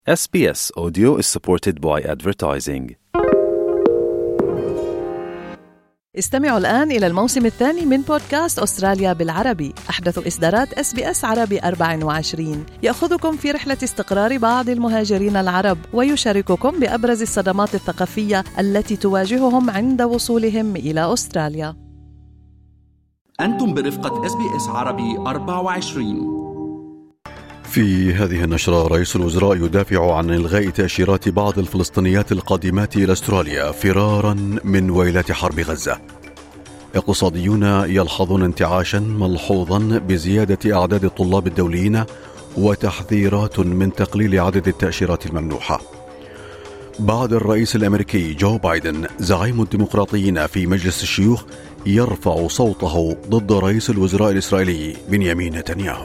SBS Audio is supported by advertising. استمعوا الآن إلى الموسم الثاني من بودكاست أستراليا بالعربي، أحدث إصدارات SBS عربي 24، يأخذكم في رحلة استقرار بعض المهاجرين العرب ويشارككم بأبرز الصدمات الثقافية التي تواجههم عند وصولهم إلى أستراليا. أنتم برفقة SBS عربي 24. في هذه النشرة، رئيس الوزراء يدافع عن إلغاء تأشيرات بعض الفلسطينيات القادمات إلى أستراليا فرارا من ويلات حرب غزة. اقتصاديون يلحظون انتعاشا ملحوظا بزيادة أعداد الطلاب الدوليين وتحذيرات من تقليل عدد التأشيرات الممنوحة. بعد الرئيس الأمريكي جو بايدن زعيم الديمقراطيين في مجلس الشيوخ يرفع صوته ضد رئيس الوزراء الإسرائيلي بنيامين نتنياهو.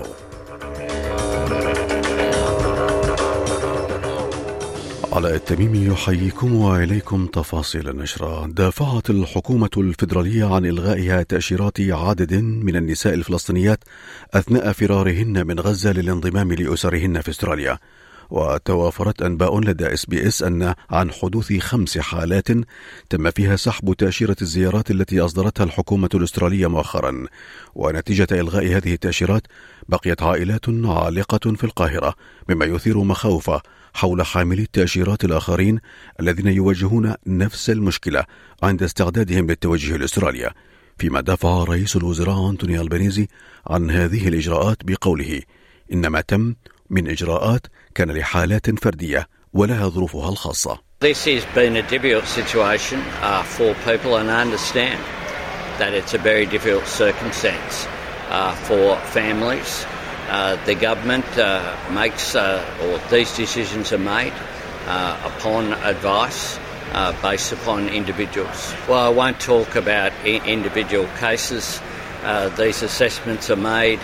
علاء التميمي يحييكم وإليكم تفاصيل النشرة. دافعت الحكومة الفيدرالية عن إلغائها تأشيرات عدد من النساء الفلسطينيات أثناء فرارهن من غزة للانضمام لأسرهن في أستراليا. وتوافرت أنباء لدى SBS أن عن حدوث 5 حالات تم فيها سحب تأشيرة الزيارات التي أصدرتها الحكومة الأسترالية مؤخرا. ونتيجة إلغاء هذه التأشيرات بقيت عائلات عالقة في القاهرة، مما يثير مخاوف حول حاملي التأشيرات الآخرين الذين يواجهون نفس المشكلة عند استعدادهم للتوجه لأستراليا. فيما دافع رئيس الوزراء أنتوني ألبانيزي عن هذه الإجراءات بقوله إن ما تم من إجراءات كان لحالات فردية ولها ظروفها الخاصة. This has been a difficult situation for people, and I understand that it's a very difficult circumstance for families. The government makes or these decisions are made upon advice based upon individuals. Well, I won't talk about individual cases. These assessments are made,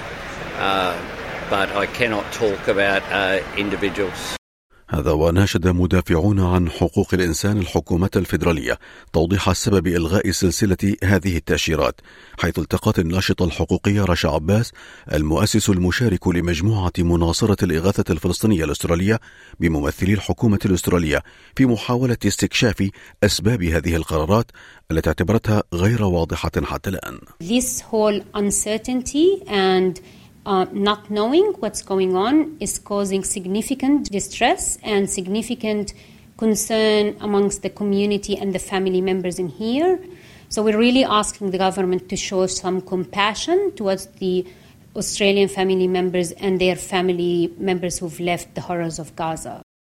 but I cannot talk about individuals. هذا وناشد مدافعون عن حقوق الإنسان الحكومة الفيدرالية توضيح السبب إلغاء سلسلة هذه التأشيرات، حيث التقت الناشطة الحقوقية رشا عباس المؤسس المشارك لمجموعة مناصرة الإغاثة الفلسطينية الأسترالية بممثلي الحكومة الأسترالية في محاولة استكشاف أسباب هذه القرارات التي اعتبرتها غير واضحة حتى الآن. This whole uncertainty and not knowing what's going on is causing significant distress and significant concern amongst the community and the family members in here. So we're really asking the government to show some compassion towards the Australian family members and their family members who've left the horrors of Gaza.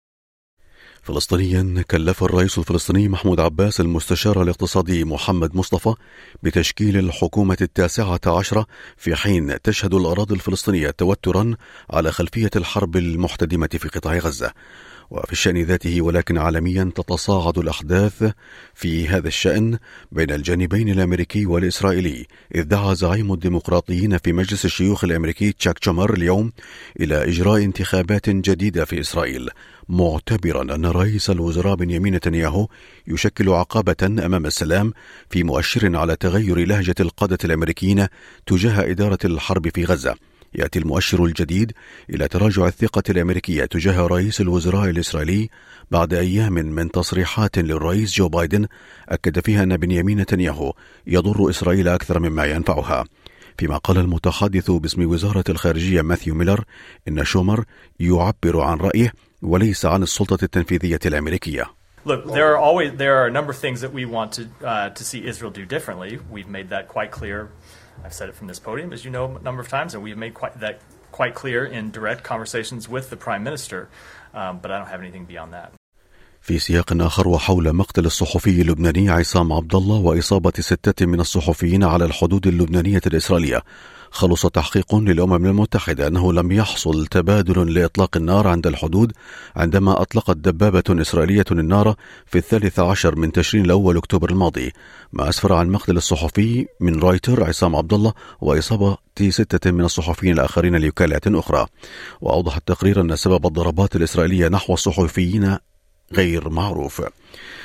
فلسطينيا، كلف الرئيس الفلسطيني محمود عباس المستشار الاقتصادي محمد مصطفى بتشكيل الحكومة 19 في حين تشهد الأراضي الفلسطينية توترا على خلفية الحرب المحتدمة في قطاع غزة. وفي الشأن ذاته ولكن عالميا تتصاعد الأحداث في هذا الشأن بين الجانبين الأمريكي والإسرائيلي، إذ دعا زعيم الديمقراطيين في مجلس الشيوخ الأمريكي تشاك شومر اليوم إلى إجراء انتخابات جديدة في إسرائيل، معتبرا أن رئيس الوزراء بنيامين نتنياهو يشكل عقبة أمام السلام، في مؤشر على تغير لهجة القادة الأمريكيين تجاه إدارة الحرب في غزة. يأتي المؤشر الجديد إلى تراجع الثقة الأمريكية تجاه رئيس الوزراء الإسرائيلي بعد أيام من تصريحات للرئيس جو بايدن أكد فيها أن بنيامين نتنياهو يضر إسرائيل أكثر مما ينفعها. فيما قال المتحدث باسم وزارة الخارجية ماثيو ميلر إن شومر يعبر عن رأيه وليس عن السلطة التنفيذية الأمريكية. Look, there are a number of things that we want to see Israel do differently. We've made that quite clear. I've said it from this podium, as you know, a number of times, and we've made that quite clear in direct conversations with the Prime Minister, but I don't have anything beyond that. في سياق آخر، وحول مقتل الصحفي اللبناني عصام عبد الله وإصابة 6 من الصحفيين على الحدود اللبنانية الإسرائيلية، خلص تحقيق للأمم المتحدة أنه لم يحصل تبادل لإطلاق النار عند الحدود عندما أطلقت دبابة إسرائيلية النار في 13 من تشرين الأول أكتوبر الماضي، ما أسفر عن مقتل الصحفي من رايتر عصام عبد الله وإصابة 6 من الصحفيين الآخرين لوكالات أخرى. وأوضح التقرير أن سبب الضربات الإسرائيلية نحو الصحفيين غير معروف.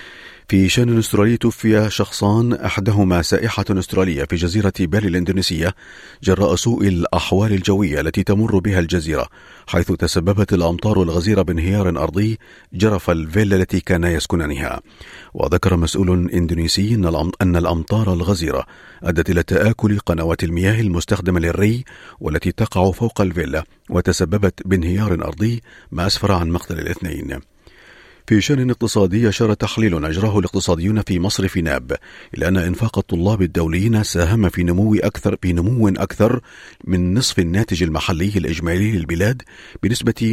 في شأن أسترالي توفي شخصان أحدهما سائحة أسترالية في جزيرة بالي الإندونيسية جراء سوء الأحوال الجوية التي تمر بها الجزيرة، حيث تسببت الأمطار الغزيرة بانهيار أرضي جرف الفيلا التي كان يسكنانها. وذكر مسؤول إندونيسي أن الأمطار الغزيرة أدت إلى تآكل قنوات المياه المستخدمة للري والتي تقع فوق الفيلا، وتسببت بانهيار أرضي ما أسفر عن مقتل الاثنين. في شأن اقتصادي، أشار تحليل أجراه الاقتصاديون في مصرف ناب إلى أن إنفاق الطلاب الدوليين ساهم في نمو أكثر من نصف الناتج المحلي الإجمالي للبلاد بنسبة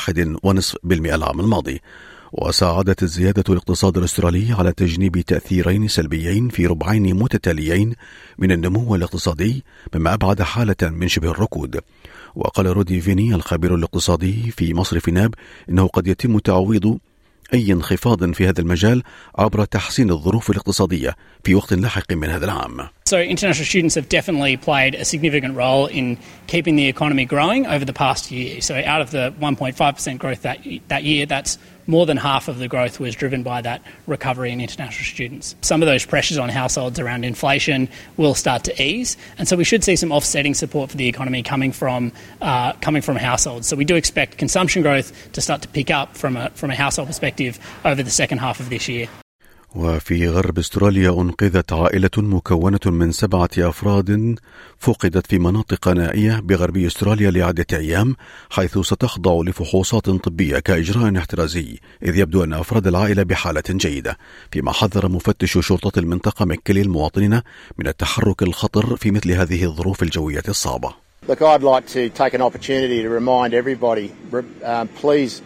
1.5% العام الماضي. وساعدت الزيادة الاقتصاد الأسترالي على تجنيب تأثيرين سلبيين في ربعين متتاليين من النمو الاقتصادي، مما أبعد حالة من شبه الركود. وقال رودي فيني الخبير الاقتصادي في مصرف ناب إنه قد يتم تعويض أي انخفاض في هذا المجال عبر تحسين الظروف الاقتصادية في وقت لاحق من هذا العام. So international students have definitely played a significant role in keeping the economy growing over the past year. So out of the 1.5% growth that year, that's more than half of the growth was driven by that recovery in international students. Some of those pressures on households around inflation will start to ease, and so we should see some offsetting support for the economy coming from households. So we do expect consumption growth to start to pick up from a household perspective over the second half of this year. وفي غرب استراليا أنقذت عائلة مكونة من 7 أفراد فقدت في مناطق نائية بغربي استراليا لعدة أيام، حيث ستخضع لفحوصات طبية كإجراء احترازي، إذ يبدو أن أفراد العائلة بحالة جيدة، فيما حذر مفتش شرطة المنطقة مكلي المواطنين من التحرك الخطر في مثل هذه الظروف الجوية الصعبة. Look, I'd like to take an opportunity to remind everybody, please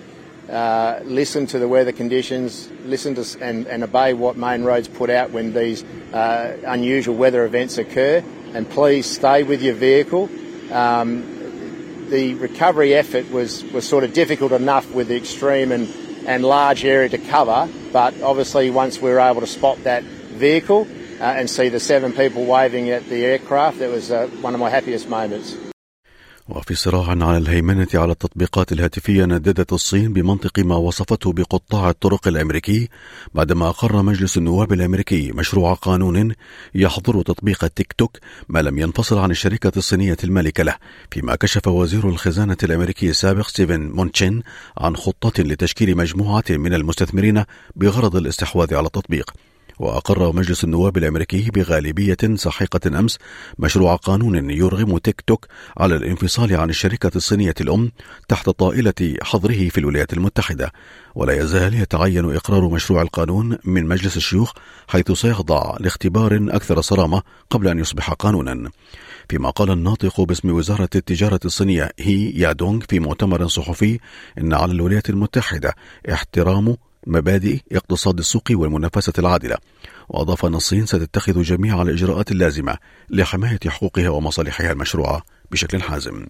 listen to the weather conditions, listen to and obey what Main Roads put out when these unusual weather events occur, and please stay with your vehicle. The recovery effort was sort of difficult enough with the extreme and large area to cover, but obviously once we were able to spot that vehicle and see the 7 people waving at the aircraft, that was one of my happiest moments. وفي صراع على الهيمنة على التطبيقات الهاتفية، نددت الصين بمنطق ما وصفته بقطاع الطرق الأمريكي بعدما أقر مجلس النواب الأمريكي مشروع قانون يحظر تطبيق التيك توك ما لم ينفصل عن الشركة الصينية المالكة له، فيما كشف وزير الخزانة الأمريكي السابق ستيفن مونتشين عن خطة لتشكيل مجموعة من المستثمرين بغرض الاستحواذ على التطبيق. وأقر مجلس النواب الأمريكي بغالبية ساحقة أمس مشروع قانون يرغم تيك توك على الانفصال عن الشركة الصينية الأم تحت طائلة حظره في الولايات المتحدة، ولا يزال يتعين إقرار مشروع القانون من مجلس الشيوخ، حيث سيخضع لاختبار أكثر صرامة قبل أن يصبح قانونا. فيما قال الناطق باسم وزارة التجارة الصينية هي يادونغ في مؤتمر صحفي إن على الولايات المتحدة احترام مبادئ اقتصاد السوق والمنافسة العادلة، وأضاف أن الصين ستتخذ جميع الإجراءات اللازمة لحماية حقوقها ومصالحها المشروعة بشكل حازم.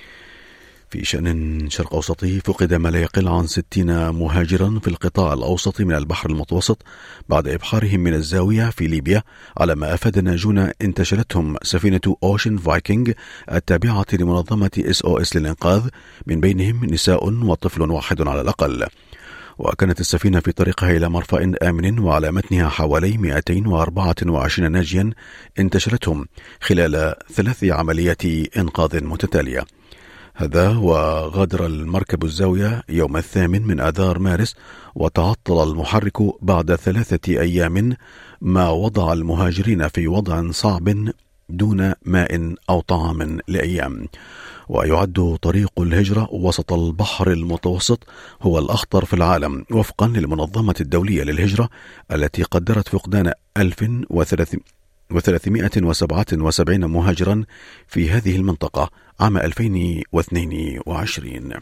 في شأن شرق أوسطي، فقد ما لا يقل عن 60 مهاجرا في القطاع الأوسط من البحر المتوسط بعد إبحارهم من الزاوية في ليبيا، على ما أفاد ناجون انتشلتهم سفينة أوشن فايكنج التابعة لمنظمة SOS للإنقاذ، من بينهم نساء وطفل واحد على الأقل. وكانت السفينة في طريقها إلى مرفأ آمن، وعلى متنها حوالي 224 ناجيا انتشلتهم خلال 3 عمليات إنقاذ متتالية. هذا وغادر المركب الزاوية يوم 8 من آذار مارس، وتعطل المحرك بعد 3 أيام، ما وضع المهاجرين في وضع صعب دون ماء أو طعام لأيام. ويعد طريق الهجرة وسط البحر المتوسط هو الأخطر في العالم وفقا للمنظمة الدولية للهجرة، التي قدرت فقدان 1377 مهاجرا في هذه المنطقة عام 2022.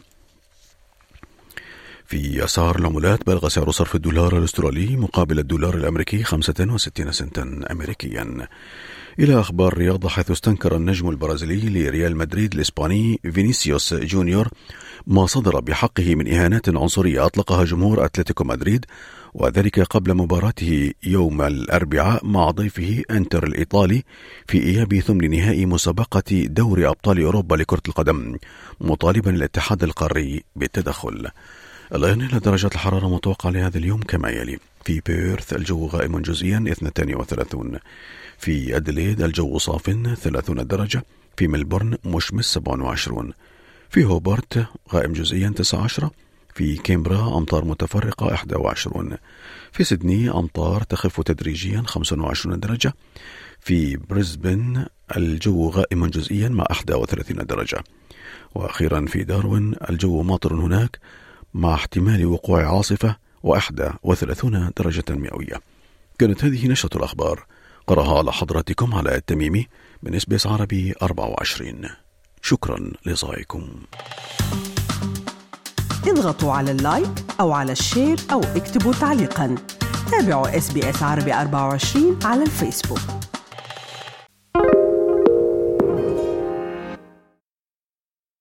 في أسعار العملات، بلغ سعر صرف الدولار الأسترالي مقابل الدولار الأمريكي 65 سنتا أمريكيا. إلى أخبار الرياضة، حيث استنكر النجم البرازيلي لريال مدريد الإسباني فينيسيوس جونيور ما صدر بحقه من إهانات عنصرية أطلقها جمهور أتلتيكو مدريد، وذلك قبل مباراته يوم الأربعاء مع ضيفه إنتر الإيطالي في إياب ثمن نهائي مسابقة دوري أبطال أوروبا لكرة القدم، مطالبا الاتحاد القاري بالتدخل. الآن إلى درجات الحرارة المتوقعة لهذا اليوم كما يلي: في بيرث الجو غائم جزئيا 32، في أدليد الجو صاف 30 درجة، في ملبورن مشمس 27، في هوبارت غائم جزئيا 19، في كامبرا أمطار متفرقة 21، في سيدني أمطار تخف تدريجيا 25 درجة، في بريسبن الجو غائم جزئيا مع 31 درجة، وأخيرا في داروين الجو ماطر هناك مع احتمال وقوع عاصفة 31 درجة مئوية. كانت هذه نشرة الأخبار، قرأها على حضراتكم علاء التميمي من SBS عربي 24. شكرا لصائكم. اضغطوا على اللايك أو على الشير أو اكتبوا تعليقا. تابعوا SBS عربي 24 على الفيسبوك.